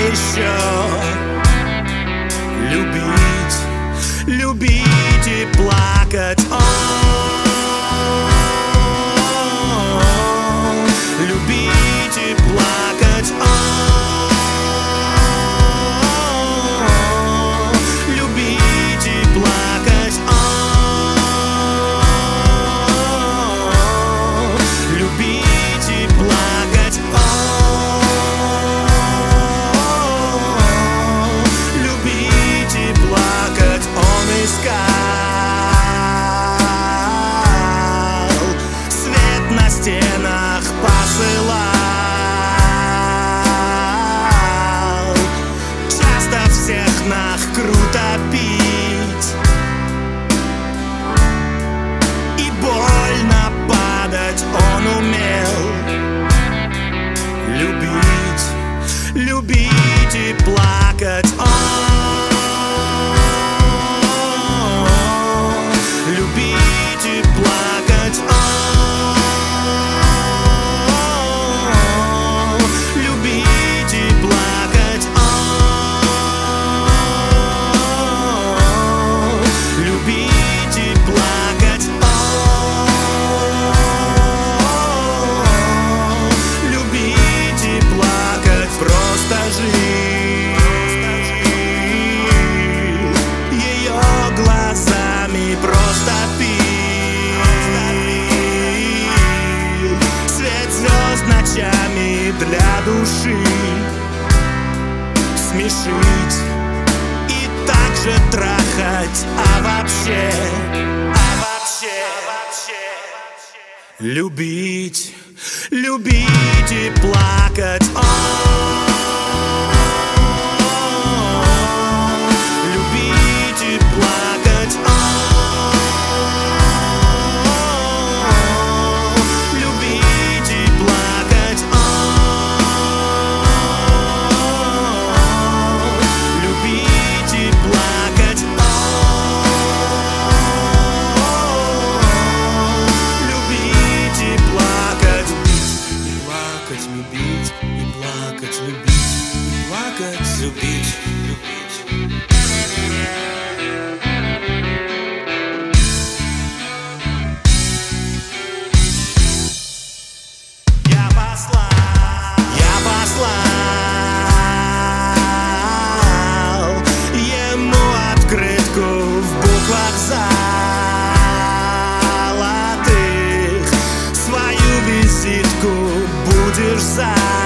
еще любить, любить и плакать. Любить и плакать. Любить и плакать. Любить и плакать. Любить и плакать. Он искал, свет на стенах посылал, часто всех нах круто пить и больно падать он умел. Любить, любить и плакать. Любить и плакать. Любить и плакать. Любить и плакать. Любить и плакать. Просто жить ее глазами, просто пить свет звезд ночами для души, смешить и также трахать, а вообще любить, любить и плакать. Любить и плакать. Любить и плакать. Любить и плакать. Любить и плакать. Любить и плакать. Любить и плакать. Любить, любить. Я послал ему открытку в буквах золотых, свою визитку будешь за